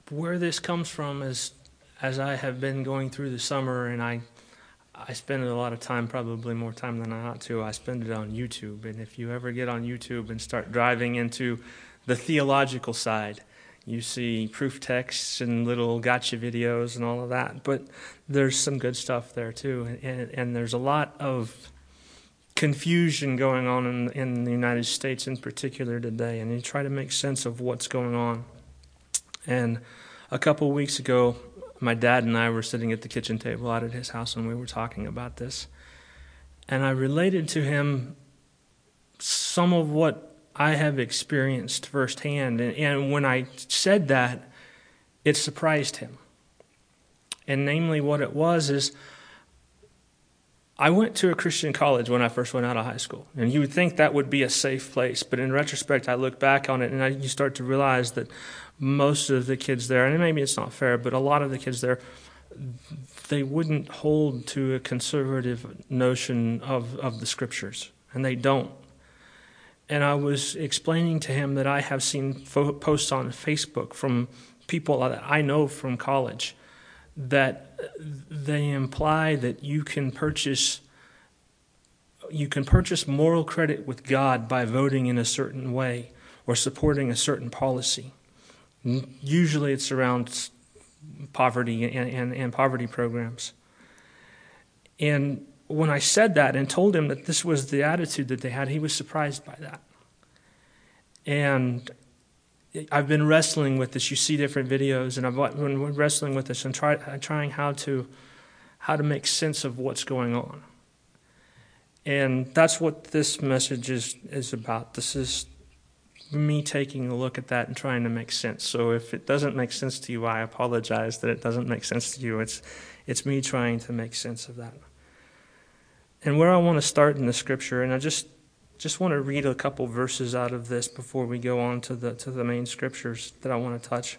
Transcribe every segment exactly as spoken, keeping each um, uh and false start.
where this comes from is, as I have been going through the summer, and I I spend a lot of time, probably more time than I ought to, I spend it on YouTube. And if you ever get on YouTube and start driving into the theological side, you see proof texts and little gotcha videos and all of that. But there's some good stuff there too. And, and there's a lot of confusion going on in, in the United States in particular today. And you try to make sense of what's going on. And a couple weeks ago, my dad and I were sitting at the kitchen table out at his house, and we were talking about this. And I related to him some of what I have experienced firsthand. And, and when I said that, it surprised him. And namely what it was is, I went to a Christian college when I first went out of high school. And you would think that would be a safe place. But in retrospect, I look back on it, and I, you start to realize that most of the kids there, and maybe it's not fair, but a lot of the kids there, they wouldn't hold to a conservative notion of, of the scriptures, and they don't. And I was explaining to him that I have seen fo- posts on Facebook from people that I know from college that they imply that you can purchase you can purchase moral credit with God by voting in a certain way or supporting a certain policy. Usually it's around poverty and, and, and poverty programs. And when I said that and told him that this was the attitude that they had, he was surprised by that. And I've been wrestling with this. You see different videos, and I've been wrestling with this and try, trying how to how to make sense of what's going on. And that's what this message is, is about. This is me taking a look at that and trying to make sense. So if it doesn't make sense to you, I apologize that it doesn't make sense to you. It's it's me trying to make sense of that. And where I want to start in the scripture, and I just just want to read a couple verses out of this before we go on to the to the main scriptures that I want to touch.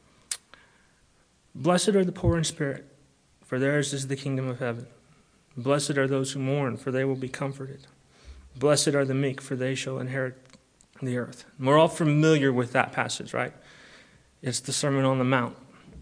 Blessed are the poor in spirit, for theirs is the kingdom of heaven. Blessed are those who mourn, for they will be comforted. Blessed are the meek, for they shall inherit the earth. And we're all familiar with that passage, right? It's the Sermon on the Mount.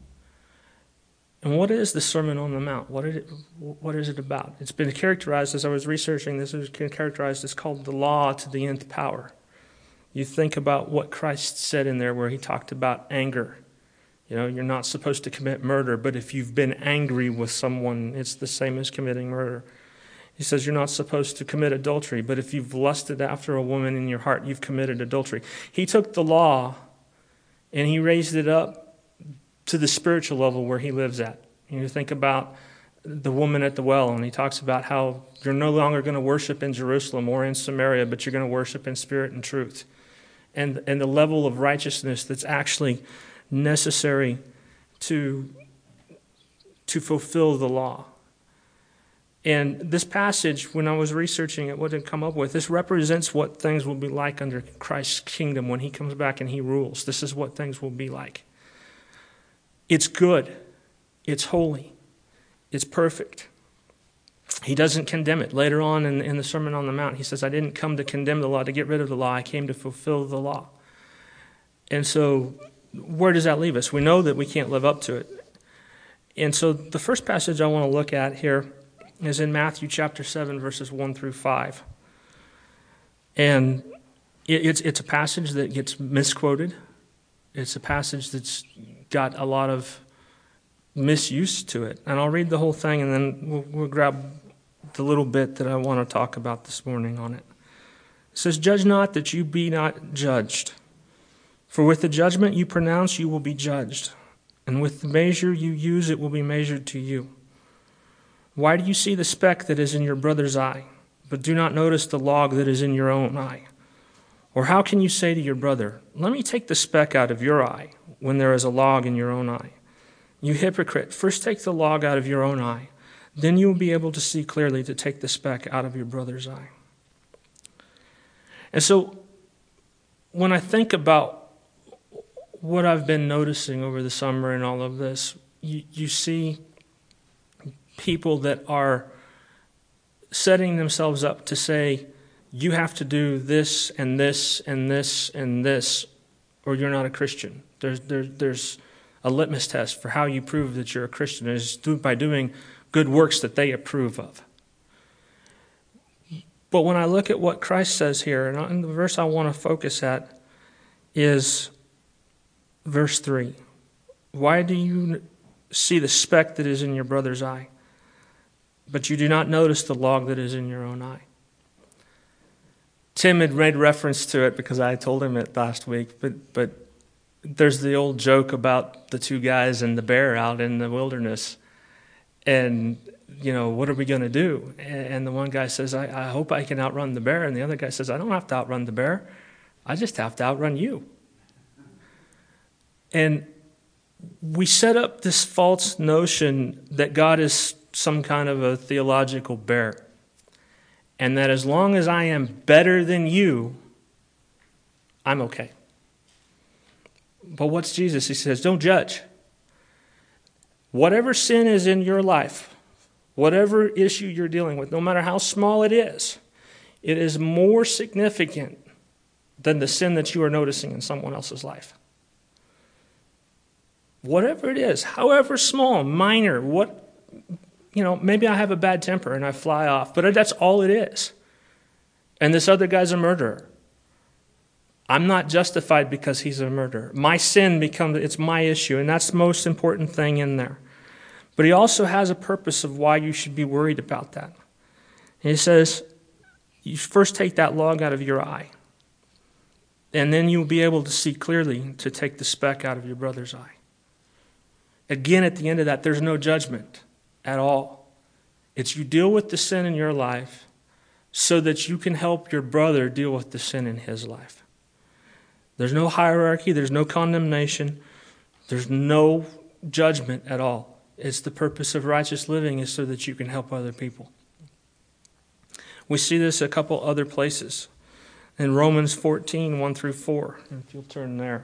And what is the Sermon on the Mount? What is it, what is it about? It's been characterized, as I was researching this, it's been characterized as called the law to the nth power. You think about what Christ said in there where he talked about anger. You know, you're not supposed to commit murder, but if you've been angry with someone, it's the same as committing murder. He says you're not supposed to commit adultery, but if you've lusted after a woman in your heart, you've committed adultery. He took the law and he raised it up to the spiritual level where he lives at. You think about the woman at the well, and he talks about how you're no longer going to worship in Jerusalem or in Samaria, but you're going to worship in spirit and truth. And, and the level of righteousness that's actually necessary to, to fulfill the law. And this passage, when I was researching it, what did it come up with? This represents what things will be like under Christ's kingdom when he comes back and he rules. This is what things will be like. It's good. It's holy. It's perfect. He doesn't condemn it. Later on in, in the Sermon on the Mount, he says, I didn't come to condemn the law, to get rid of the law. I came to fulfill the law. And so where does that leave us? We know that we can't live up to it. And so the first passage I want to look at here is in Matthew chapter seven, verses one through five. And it, it's it's a passage that gets misquoted. It's a passage that's got a lot of misuse to it. And I'll read the whole thing, and then we'll, we'll grab the little bit that I want to talk about this morning on it. It says, Judge not that you be not judged. For with the judgment you pronounce, you will be judged. And with the measure you use, it will be measured to you. Why do you see the speck that is in your brother's eye, but do not notice the log that is in your own eye? Or how can you say to your brother, let me take the speck out of your eye, when there is a log in your own eye? You hypocrite, first take the log out of your own eye, then you will be able to see clearly to take the speck out of your brother's eye. And so, when I think about what I've been noticing over the summer and all of this, you, you see people that are setting themselves up to say, you have to do this and this and this and this, or you're not a Christian. There's there, there's a litmus test for how you prove that you're a Christian is by doing good works that they approve of. But when I look at what Christ says here, and the verse I want to focus at is verse three. Why do you see the speck that is in your brother's eye, but you do not notice the log that is in your own eye? Tim had made reference to it because I told him it last week, but but there's the old joke about the two guys and the bear out in the wilderness. And, you know, what are we going to do? And the one guy says, I, I hope I can outrun the bear. And the other guy says, I don't have to outrun the bear. I just have to outrun you. And we set up this false notion that God is some kind of a theological bear. And that as long as I am better than you, I'm okay. But what's Jesus? He says, don't judge. Whatever sin is in your life, whatever issue you're dealing with, no matter how small it is, it is more significant than the sin that you are noticing in someone else's life. Whatever it is, however small, minor, what, you know, maybe I have a bad temper and I fly off, but that's all it is. And this other guy's a murderer. I'm not justified because he's a murderer. My sin becomes, it's my issue, and that's the most important thing in there. But he also has a purpose of why you should be worried about that. And he says, you first take that log out of your eye, and then you'll be able to see clearly to take the speck out of your brother's eye. Again, at the end of that, there's no judgment at all. It's you deal with the sin in your life so that you can help your brother deal with the sin in his life. There's no hierarchy, there's no condemnation, there's no judgment at all. It's the purpose of righteous living is so that you can help other people. We see this a couple other places. In Romans fourteen, one through four, if you'll turn there.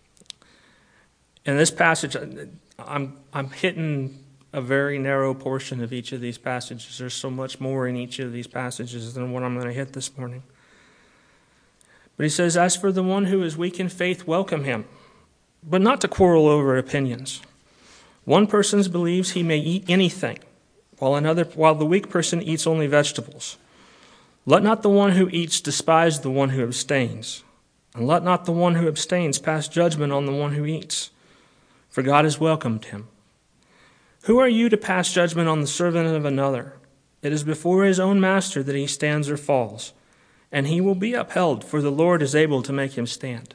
In this passage, I'm I'm hitting a very narrow portion of each of these passages. There's so much more in each of these passages than what I'm going to hit this morning. But he says, as for the one who is weak in faith, welcome him, but not to quarrel over opinions. One person believes he may eat anything, while another, while the weak person eats only vegetables. Let not the one who eats despise the one who abstains, and let not the one who abstains pass judgment on the one who eats, for God has welcomed him. Who are you to pass judgment on the servant of another? It is before his own master that he stands or falls, and he will be upheld, for the Lord is able to make him stand.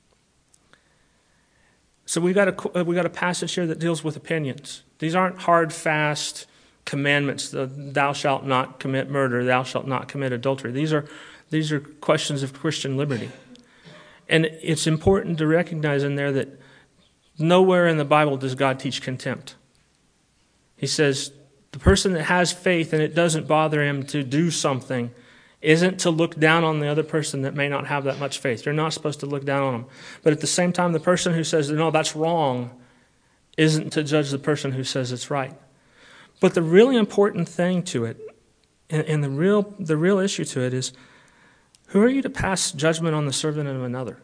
So we've got a, we got a passage here that deals with opinions. These aren't hard, fast commandments. The, thou shalt not commit murder, thou shalt not commit adultery. These are, these are questions of Christian liberty. And it's important to recognize in there that nowhere in the Bible does God teach contempt. He says the person that has faith and it doesn't bother him to do something isn't to look down on the other person that may not have that much faith. You're not supposed to look down on them. But at the same time, the person who says, no, that's wrong, isn't to judge the person who says it's right. But the really important thing to it, and, and the real the real issue to it is, who are you to pass judgment on the servant of another?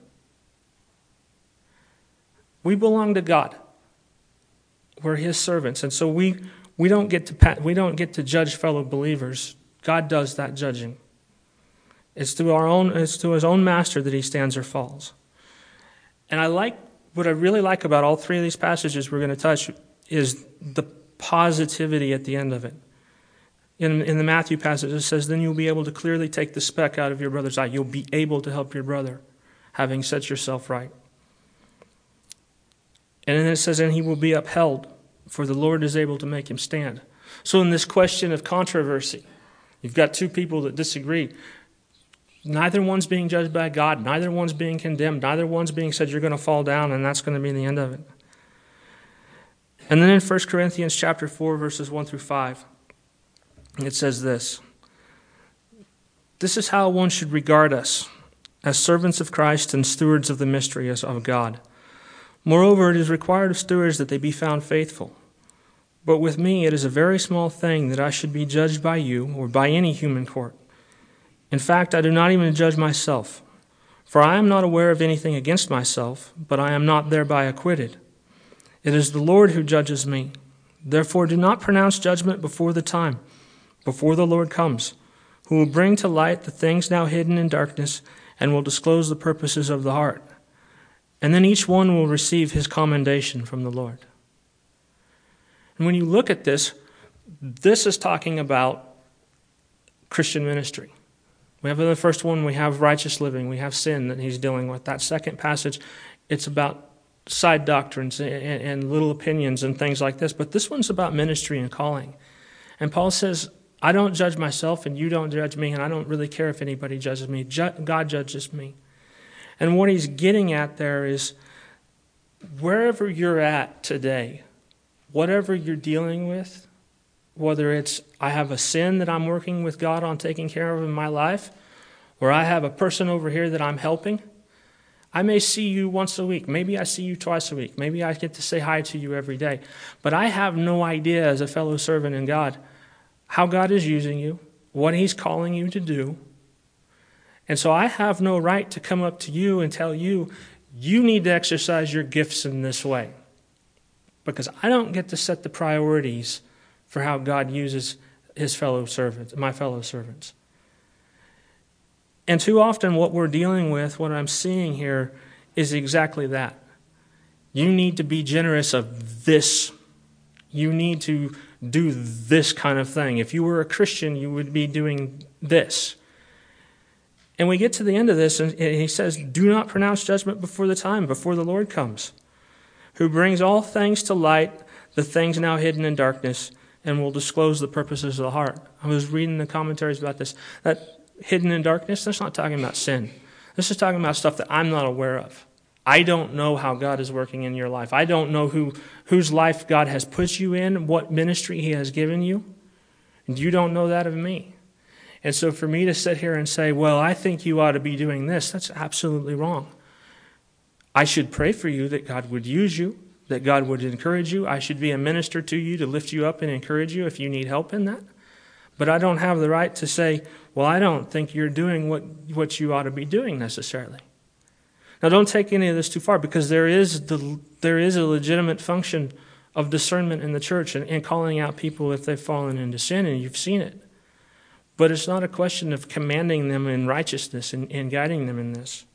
We belong to God. We're his servants. And so we, we don't get to we don't get to judge fellow believers. God does that judging. It's to our own, it's to his own master that he stands or falls. And I like, what I really like about all three of these passages we're going to touch is the positivity at the end of it. In, in the Matthew passage, it says, then you'll be able to clearly take the speck out of your brother's eye. You'll be able to help your brother, having set yourself right. And then it says, and he will be upheld, for the Lord is able to make him stand. So in this question of controversy, you've got two people that disagree. Neither one's being judged by God. Neither one's being condemned. Neither one's being said you're going to fall down, and that's going to be the end of it. And then in First Corinthians chapter four, verses one through five, it says this. This is how one should regard us, as servants of Christ and stewards of the mystery of God. Moreover, it is required of stewards that they be found faithful. But with me it is a very small thing that I should be judged by you or by any human court. In fact, I do not even judge myself, for I am not aware of anything against myself, but I am not thereby acquitted. It is the Lord who judges me. Therefore do not pronounce judgment before the time, before the Lord comes, who will bring to light the things now hidden in darkness and will disclose the purposes of the heart. And then each one will receive his commendation from the Lord. And when you look at this, this is talking about Christian ministry. We have in the first one, we have righteous living, we have sin that he's dealing with. That second passage, it's about side doctrines and, and little opinions and things like this. But this one's about ministry and calling. And Paul says, I don't judge myself and you don't judge me, and I don't really care if anybody judges me. God judges me. And what he's getting at there is, wherever you're at today, whatever you're dealing with, whether it's I have a sin that I'm working with God on taking care of in my life, or I have a person over here that I'm helping, I may see you once a week. Maybe I see you twice a week. Maybe I get to say hi to you every day. But I have no idea as a fellow servant in God how God is using you, what he's calling you to do. And so I have no right to come up to you and tell you, you need to exercise your gifts in this way. Because I don't get to set the priorities for how God uses his fellow servants, my fellow servants. And too often what we're dealing with, what I'm seeing here, is exactly that. You need to be generous of this. You need to do this kind of thing. If you were a Christian, you would be doing this. And we get to the end of this, and he says, do not pronounce judgment before the time, before the Lord comes, who brings all things to light, the things now hidden in darkness, and will disclose the purposes of the heart. I was reading the commentaries about this. That hidden in darkness, that's not talking about sin. This is talking about stuff that I'm not aware of. I don't know how God is working in your life. I don't know who whose life God has put you in, what ministry he has given you. And you don't know that of me. And so for me to sit here and say, well, I think you ought to be doing this, that's absolutely wrong. I should pray for you that God would use you, that God would encourage you. I should be a minister to you to lift you up and encourage you if you need help in that. But I don't have the right to say, well, I don't think you're doing what, what you ought to be doing necessarily. Now, don't take any of this too far, because there is the there is a legitimate function of discernment in the church and, and calling out people if they've fallen into sin, and you've seen it. But it's not a question of commanding them in righteousness and, and guiding them in this.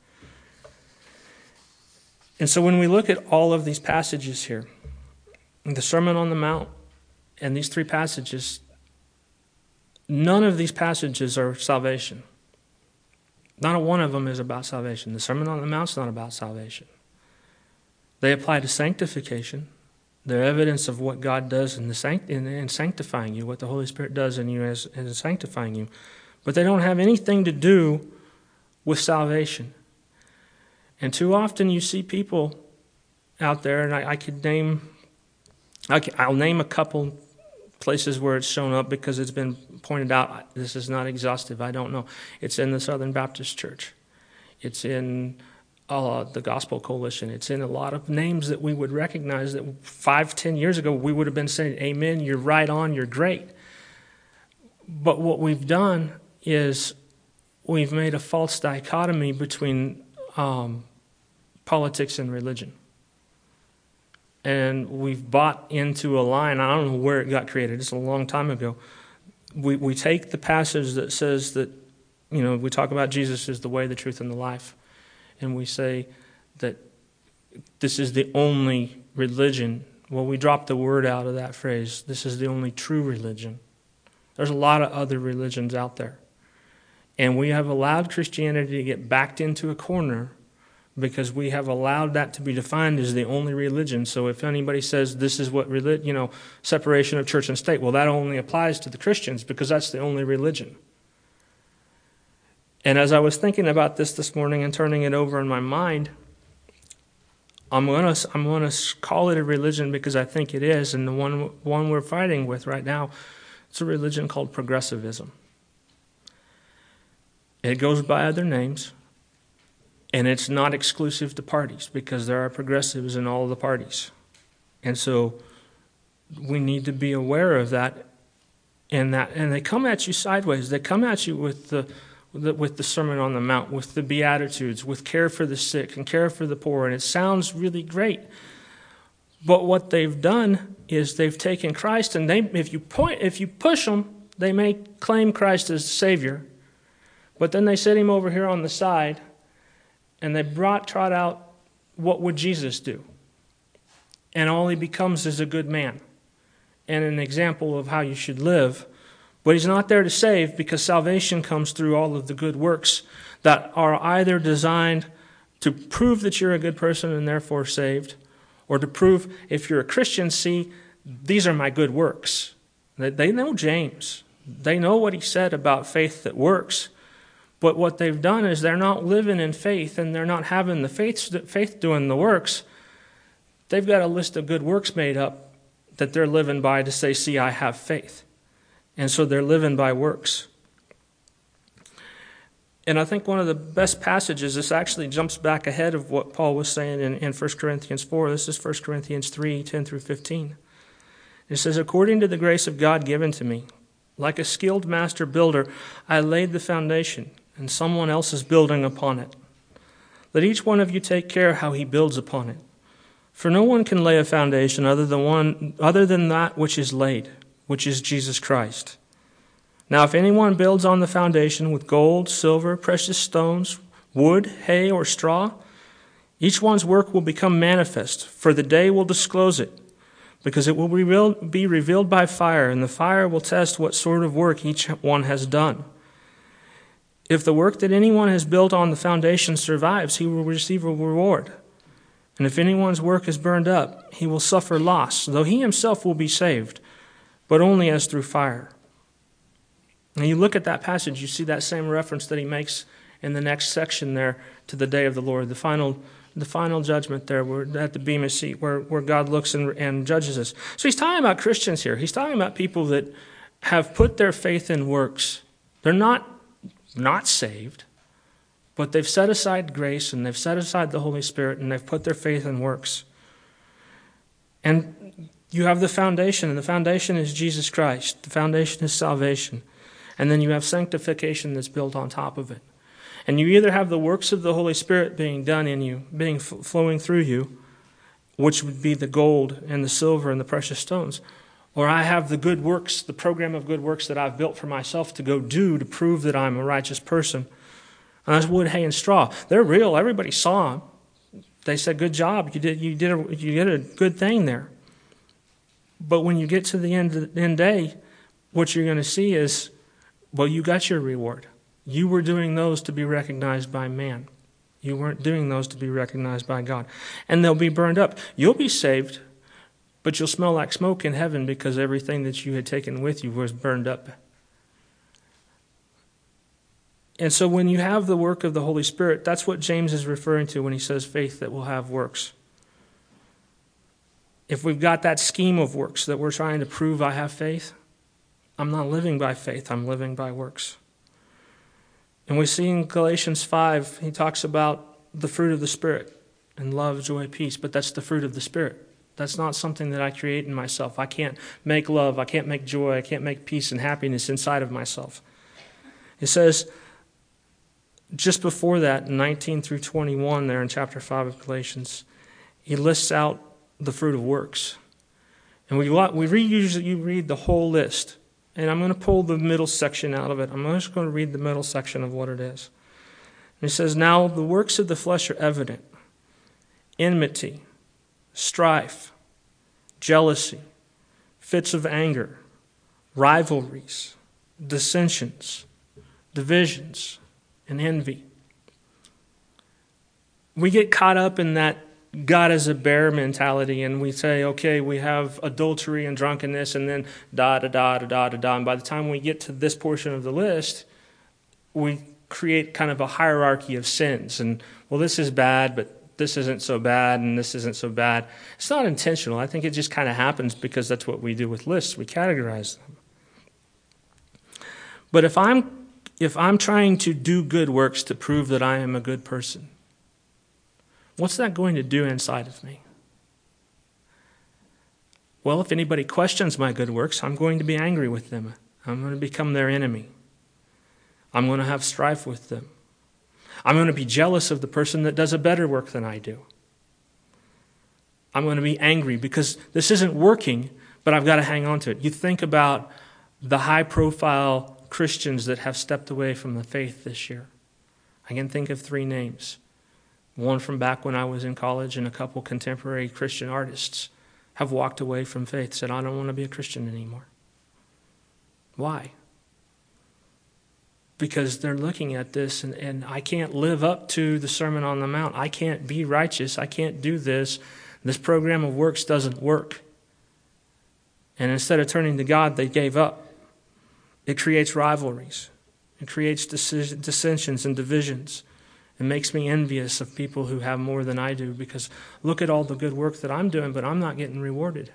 And so when we look at all of these passages here, the Sermon on the Mount and these three passages, none of these passages are salvation. Not a one of them is about salvation. The Sermon on the Mount is not about salvation. They apply to sanctification. They're evidence of what God does in, the sanct- in, in sanctifying you, what the Holy Spirit does in you as, as sanctifying you. But they don't have anything to do with salvation. And too often you see people out there, and I, I could name, I could, I'll name a couple places where it's shown up because it's been pointed out. This is not exhaustive. I don't know. It's in the Southern Baptist Church. It's in uh, the Gospel Coalition. It's in a lot of names that we would recognize that five, ten years ago we would have been saying, amen, you're right on, you're great. But what we've done is we've made a false dichotomy between um, politics and religion. And we've bought into a line. I don't know where it got created. It's a long time ago. We we take the passage that says that, you know, we talk about Jesus is the way, the truth, and the life. And we say that this is the only religion. Well, we drop the word out of that phrase. This is the only true religion. There's a lot of other religions out there. And we have allowed Christianity to get backed into a corner because we have allowed that to be defined as the only religion. So if anybody says this is what, relig- you know, separation of church and state, well, that only applies to the Christians because that's the only religion. And as I was thinking about this this morning and turning it over in my mind, I'm going to I'm going to call it a religion because I think it is, and the one one we're fighting with right now, it's a religion called progressivism. It goes by other names. And it's not exclusive to parties because there are progressives in all of the parties. And so we need to be aware of that. And that, and they come at you sideways. They come at you with the, the with the Sermon on the Mount, with the Beatitudes, with care for the sick and care for the poor. And it sounds really great. But what they've done is they've taken Christ, and they, if you point, if you push them, they may claim Christ as Savior. But then they set him over here on the side, and they brought trot out, what would Jesus do? And all he becomes is a good man and an example of how you should live. But he's not there to save, because salvation comes through all of the good works that are either designed to prove that you're a good person and therefore saved, or to prove, if you're a Christian, see, these are my good works. They know James. They know what he said about faith that works. But what they've done is they're not living in faith, and they're not having the faith, faith doing the works. They've got a list of good works made up that they're living by to say, see, I have faith. And so they're living by works. And I think one of the best passages, this actually jumps back ahead of what Paul was saying in, in First Corinthians four. This is First Corinthians three, ten through fifteen. It says, according to the grace of God given to me, like a skilled master builder, I laid the foundation, and someone else is building upon it. Let each one of you take care how he builds upon it. For no one can lay a foundation other than one, other than that which is laid, which is Jesus Christ. Now if anyone builds on the foundation with gold, silver, precious stones, wood, hay, or straw, each one's work will become manifest, for the day will disclose it, because it will be revealed by fire, and the fire will test what sort of work each one has done. If the work that anyone has built on the foundation survives, he will receive a reward. And if anyone's work is burned up, he will suffer loss, though he himself will be saved, but only as through fire. And you look at that passage, you see that same reference that he makes in the next section there to the day of the Lord, the final the final judgment there, we're at the Bema seat, where, where God looks and, and judges us. So he's talking about Christians here. He's talking about people that have put their faith in works. They're not not saved, but they've set aside grace, and they've set aside the Holy Spirit, and they've put their faith in works. And you have the foundation, and the foundation is Jesus Christ. The foundation is salvation. And then you have sanctification that's built on top of it. And you either have the works of the Holy Spirit being done in you, being f- flowing through you, which would be the gold and the silver and the precious stones, or I have the good works, the program of good works that I've built for myself to go do to prove that I'm a righteous person. And that's wood, hay, and straw. They're real. Everybody saw them. They said, "Good job. You did. You did. A, you did a good thing there." But when you get to the end of the end day, what you're going to see is, well, you got your reward. You were doing those to be recognized by man. You weren't doing those to be recognized by God. And they'll be burned up. You'll be saved, but you'll smell like smoke in heaven because everything that you had taken with you was burned up. And so when you have the work of the Holy Spirit, that's what James is referring to when he says faith that will have works. If we've got that scheme of works that we're trying to prove I have faith, I'm not living by faith, I'm living by works. And we see in Galatians five, he talks about the fruit of the Spirit, and love, joy, peace, but that's the fruit of the Spirit. That's not something that I create in myself. I can't make love, I can't make joy, I can't make peace and happiness inside of myself. It says, just before that, nineteen through twenty-one there in chapter five of Galatians, he lists out the fruit of works. And we we read, usually you read the whole list. And I'm going to pull the middle section out of it. I'm just going to read the middle section of what it is. And it says, now the works of the flesh are evident. Enmity, strife, jealousy, fits of anger, rivalries, dissensions, divisions, and envy. We get caught up in that God is a bear mentality, and we say, okay, we have adultery and drunkenness, and then da da da da da da da. And by the time we get to this portion of the list, we create kind of a hierarchy of sins. And well, this is bad, but this isn't so bad, and this isn't so bad. It's not intentional. I think it just kind of happens because that's what we do with lists. We categorize them. But if I'm if I'm trying to do good works to prove that I am a good person, what's that going to do inside of me? Well, if anybody questions my good works, I'm going to be angry with them. I'm going to become their enemy. I'm going to have strife with them. I'm going to be jealous of the person that does a better work than I do. I'm going to be angry because this isn't working, but I've got to hang on to it. You think about the high-profile Christians that have stepped away from the faith this year. I can think of three names. One from back when I was in college, and a couple contemporary Christian artists have walked away from faith, said, I don't want to be a Christian anymore. Why? Because they're looking at this, and, and I can't live up to the Sermon on the Mount. I can't be righteous. I can't do this. This program of works doesn't work. And instead of turning to God, they gave up. It creates rivalries. It creates decision, dissensions and divisions. It makes me envious of people who have more than I do, because look at all the good work that I'm doing, but I'm not getting rewarded.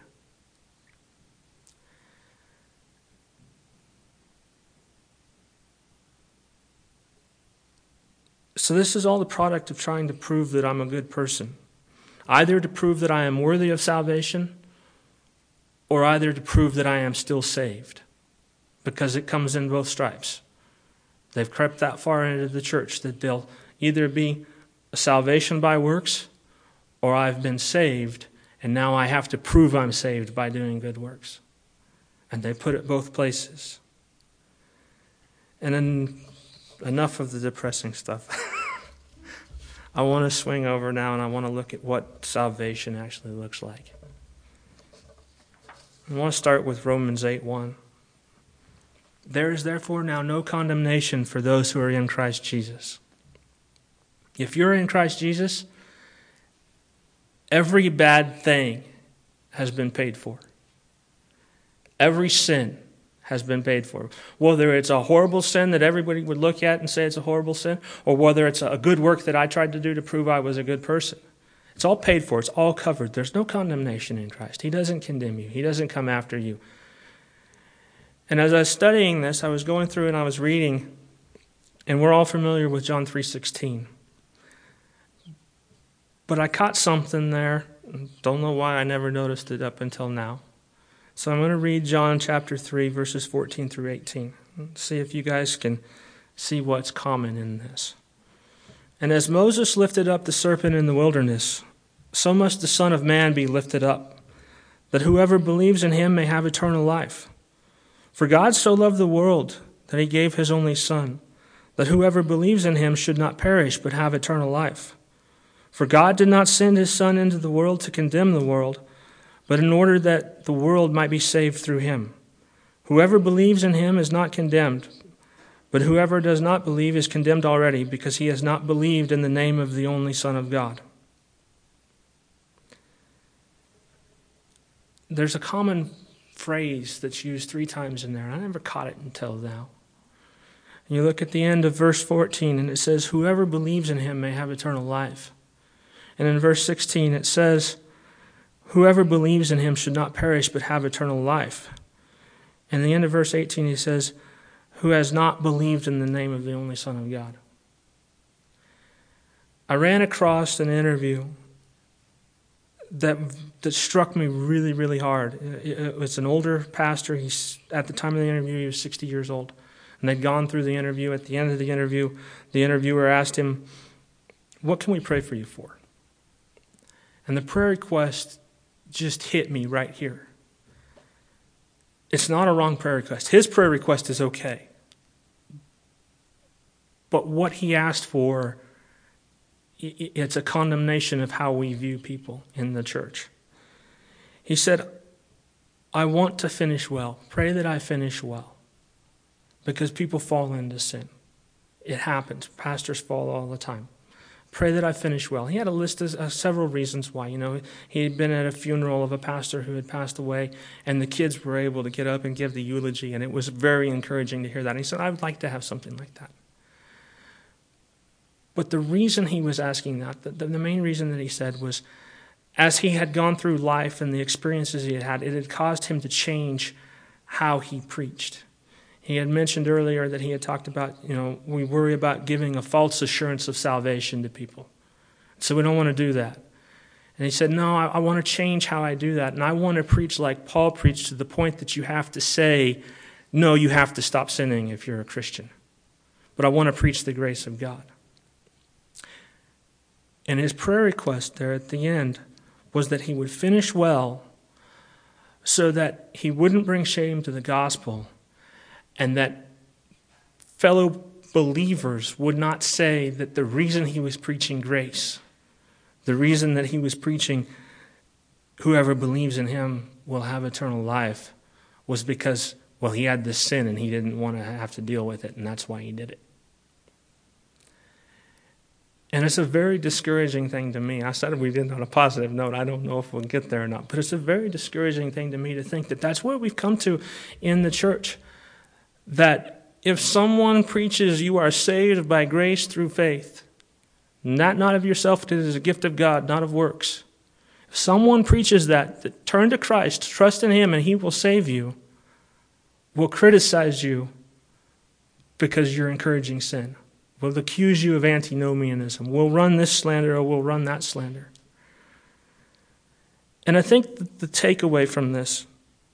So this is all the product of trying to prove that I'm a good person. Either to prove that I am worthy of salvation, or either to prove that I am still saved. Because it comes in both stripes. They've crept that far into the church that they'll either be a salvation by works, or I've been saved, and now I have to prove I'm saved by doing good works. And they put it both places. And then enough of the depressing stuff. I want to swing over now and I want to look at what salvation actually looks like. I want to start with Romans eight one. There is therefore now no condemnation for those who are in Christ Jesus. If you're in Christ Jesus, every bad thing has been paid for. Every sin has been paid for. Whether it's a horrible sin that everybody would look at and say it's a horrible sin, or whether it's a good work that I tried to do to prove I was a good person. It's all paid for. It's all covered. There's no condemnation in Christ. He doesn't condemn you. He doesn't come after you. And as I was studying this, I was going through and I was reading, and we're all familiar with John three sixteen. But I caught something there. Don't know why I never noticed it up until now. So I'm going to read John chapter three, verses fourteen through eighteen. See if you guys can see what's common in this. And as Moses lifted up the serpent in the wilderness, so must the Son of Man be lifted up, that whoever believes in him may have eternal life. For God so loved the world that he gave his only Son, that whoever believes in him should not perish but have eternal life. For God did not send his Son into the world to condemn the world, but in order that the world might be saved through him. Whoever believes in him is not condemned, but whoever does not believe is condemned already, because he has not believed in the name of the only Son of God. There's a common phrase that's used three times in there. I never caught it until now. And you look at the end of verse fourteen, and it says, whoever believes in him may have eternal life. And in verse sixteen, it says, whoever believes in him should not perish but have eternal life. And at the end of verse eighteen, he says, who has not believed in the name of the only Son of God. I ran across an interview that that struck me really, really hard. It was an older pastor. He's, at the time of the interview, he was sixty years old. And they'd gone through the interview. At the end of the interview, the interviewer asked him, what can we pray for you for? And the prayer request just hit me right here. It's not a wrong prayer request. His prayer request is okay. But what he asked for, it's a condemnation of how we view people in the church. He said, I want to finish well. Pray that I finish well. Because people fall into sin. It happens. Pastors fall all the time. Pray that I finish well. He had a list of uh, several reasons why. You know, he had been at a funeral of a pastor who had passed away, and the kids were able to get up and give the eulogy, and it was very encouraging to hear that. And he said, I would like to have something like that. But the reason he was asking that, the, the main reason that he said was, as he had gone through life and the experiences he had had, it had caused him to change how he preached. He had mentioned earlier that he had talked about, you know, we worry about giving a false assurance of salvation to people. So we don't want to do that. And he said, no, I, I want to change how I do that. And I want to preach like Paul preached, to the point that you have to say, no, you have to stop sinning if you're a Christian. But I want to preach the grace of God. And his prayer request there at the end was that he would finish well so that he wouldn't bring shame to the gospel, and that fellow believers would not say that the reason he was preaching grace, the reason that he was preaching whoever believes in him will have eternal life, was because, well, he had this sin and he didn't want to have to deal with it, and that's why he did it. And it's a very discouraging thing to me. I said we did on a positive note. I don't know if we'll get there or not. But it's a very discouraging thing to me to think that that's where we've come to in the church. That if someone preaches you are saved by grace through faith, not, not of yourself, it is a gift of God, not of works. If someone preaches that, that turn to Christ, trust in him, and he will save you, will criticize you because you're encouraging sin. Will accuse you of antinomianism. Will run this slander or will run that slander. And I think that the takeaway from this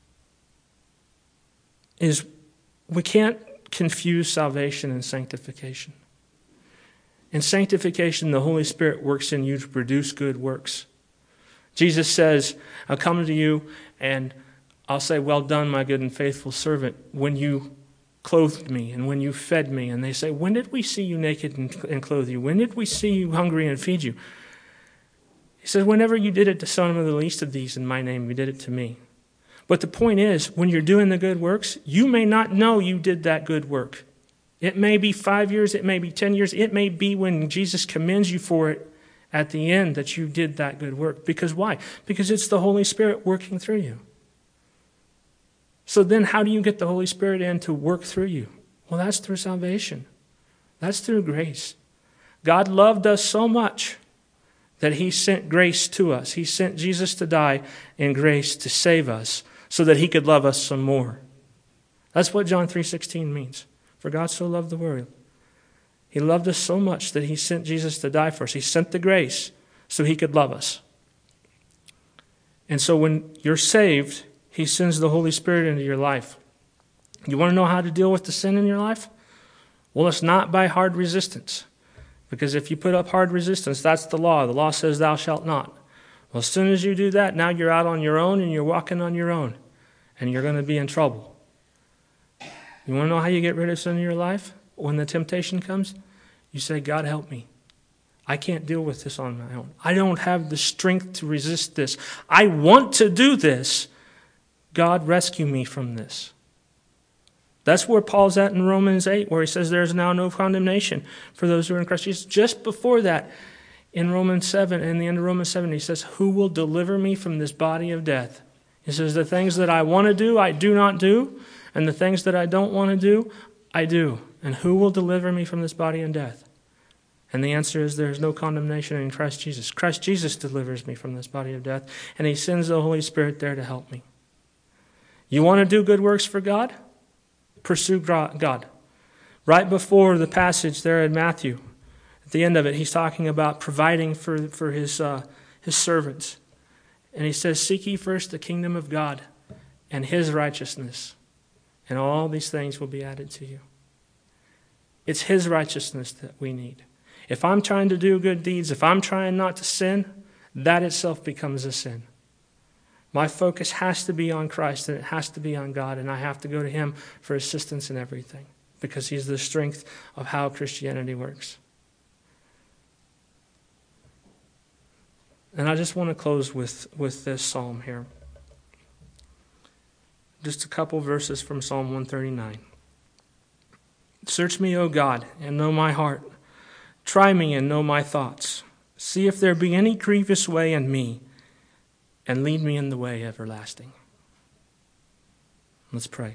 is we can't confuse salvation and sanctification. In sanctification, the Holy Spirit works in you to produce good works. Jesus says, I'll come to you and I'll say, well done, my good and faithful servant, when you clothed me and when you fed me. And they say, when did we see you naked and, and clothe you? When did we see you hungry and feed you? He says, whenever you did it to some of the least of these in my name, you did it to me. But the point is, when you're doing the good works, you may not know you did that good work. It may be five years, it may be ten years, it may be when Jesus commends you for it at the end that you did that good work. Because why? Because it's the Holy Spirit working through you. So then how do you get the Holy Spirit in to work through you? Well, that's through salvation. That's through grace. God loved us so much that he sent grace to us. He sent Jesus to die in grace to save us so that he could love us some more. That's what John three sixteen means. For God so loved the world. He loved us so much that he sent Jesus to die for us. He sent the grace so he could love us. And so when you're saved, he sends the Holy Spirit into your life. You want to know how to deal with the sin in your life? Well, it's not by hard resistance. Because if you put up hard resistance, that's the law. The law says thou shalt not. Well, as soon as you do that, now you're out on your own and you're walking on your own. And you're going to be in trouble. You want to know how you get rid of sin in your life? When the temptation comes, you say, God, help me. I can't deal with this on my own. I don't have the strength to resist this. I want to do this. God, rescue me from this. That's where Paul's at in Romans eight, where he says there is now no condemnation for those who are in Christ Jesus. Just before that, in Romans seven, in the end of Romans seven, he says, who will deliver me from this body of death? He says, the things that I want to do, I do not do, and the things that I don't want to do, I do. And who will deliver me from this body of death? And the answer is there is no condemnation in Christ Jesus. Christ Jesus delivers me from this body of death, and he sends the Holy Spirit there to help me. You want to do good works for God? Pursue God. Right before the passage there in Matthew, at the end of it, he's talking about providing for, for his, uh, his servants. And he says, seek ye first the kingdom of God and his righteousness, and all these things will be added to you. It's his righteousness that we need. If I'm trying to do good deeds, if I'm trying not to sin, that itself becomes a sin. My focus has to be on Christ, and it has to be on God, and I have to go to him for assistance in everything, because he's the strength of how Christianity works. And I just want to close with, with this psalm here. Just a couple verses from Psalm one thirty-nine. Search me, O God, and know my heart. Try me and know my thoughts. See if there be any grievous way in me, and lead me in the way everlasting. Let's pray.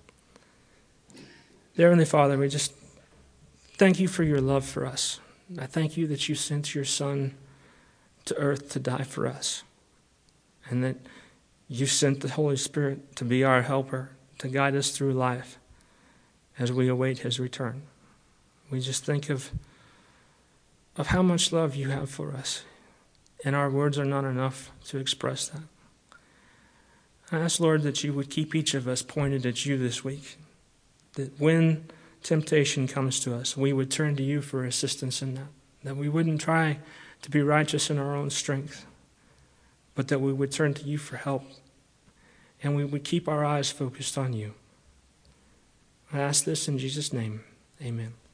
Dear Heavenly Father, we just thank you for your love for us. I thank you that you sent your Son to earth to die for us, and that you sent the Holy Spirit to be our helper, to guide us through life as we await his return. We just think of, of how much love you have for us, and our words are not enough to express that. I ask, Lord, that you would keep each of us pointed at you this week, that when temptation comes to us, we would turn to you for assistance in that, that we wouldn't try to be righteous in our own strength, but that we would turn to you for help, and we would keep our eyes focused on you. I ask this in Jesus' name. Amen.